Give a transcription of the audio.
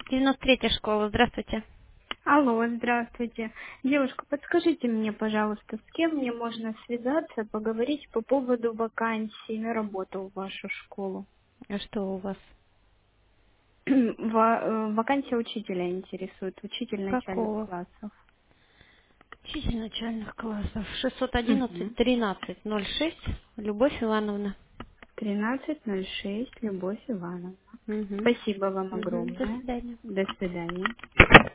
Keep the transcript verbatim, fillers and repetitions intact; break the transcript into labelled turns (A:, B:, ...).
A: девяносто третья школа, здравствуйте.
B: Алло, здравствуйте. Девушка, подскажите мне, пожалуйста, с кем мне можно связаться, поговорить по поводу вакансий на работу в вашу школу?
A: А что у вас?
B: Ва- э, Вакансия учителя интересует, учитель начальных
A: Какого?
B: классов.
A: Учитель начальных классов. шестьсот одиннадцать
B: Угу.
A: тринадцать ноль шесть. Любовь Ивановна.
B: тринадцать ноль шесть, Любовь Ивановна.
A: Угу.
B: Спасибо вам
A: Угу. До
B: огромное.
A: свидания.
B: До свидания.